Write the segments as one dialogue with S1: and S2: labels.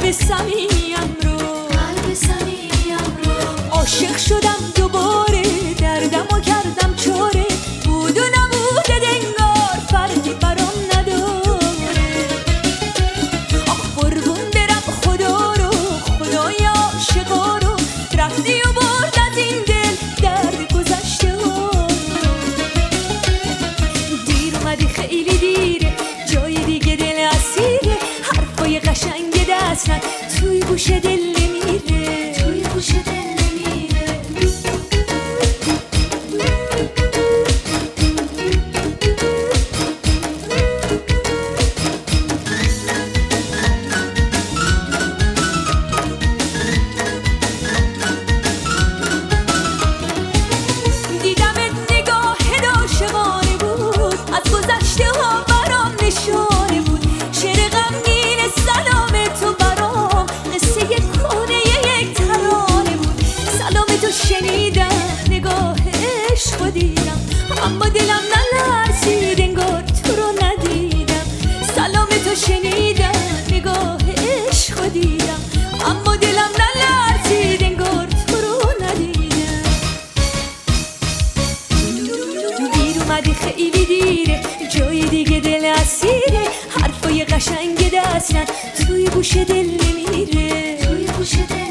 S1: قلب صمیمیم رو عاشق شدم دوباره، دردمو کردم چاره، بود و نبوده دنگار فرقی برام نداره. آخ قربون برم خدا رو، خدای عاشقا رو، رفتی و برد از این دل درد گذشته ها. دیر اومدی خیلی دیره، جای دیگه دل اسیره، حرفای قشنگ دستن توی گوش دل نمیره، توی گوش دل نمیره. دیدمت نگاهت عاشقانه بود، از گذشته ها برام نشانه بود، شعر غمگین سلام تو برام قصه کهنه یک ترانه بود. سلام تو شنیدم، نگاه عشق دیدم، اما دلم نلرزید انگار تو رو ندیدم. سلام تو شنیدم، نگاه عشق دیدم، اما دلم نلرزید انگار تو رو ندیدم. دیر اومدی خیلی دیره، جای دیگه دل اسیره، حرفای قشنگ دستن توی گوش دل نمیره، توی گوش دل نمیره.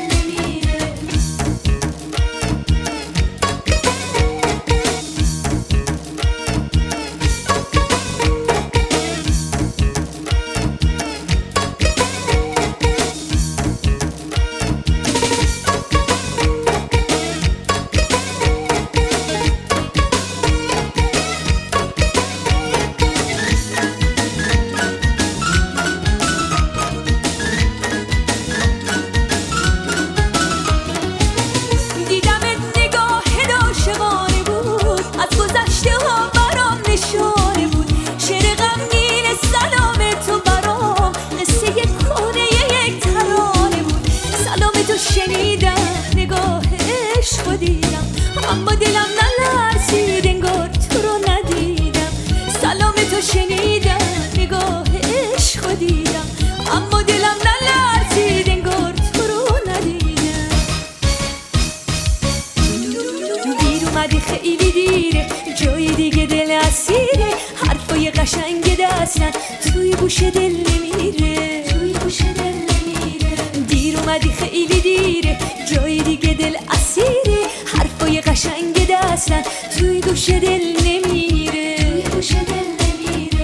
S1: دیدمت نگاهت عاشقانه بود، از گذشته ها برام نشانه بود، شعر غمگین سلام تو برام قصه کهنه یک ترانه بود. سلام تو شنیدم، نگاه عشق دیدم، اما دلم نلرزید انگار تو رو ندیدم. سلام تو شنیدم، نگاه عشق دیدم، اما دلم نلرزید انگار تو رو ندیدم. دیر اومدی خیلی دیره، جای دیگه دل اسیره، حرفای قشنگ دستن توی گوش دل نمیره، توی گوش دل نمیره. دیر اومدی خیلی دیره، جای دیگه دل اسیره، حرفای قشنگ دستن توی گوش دل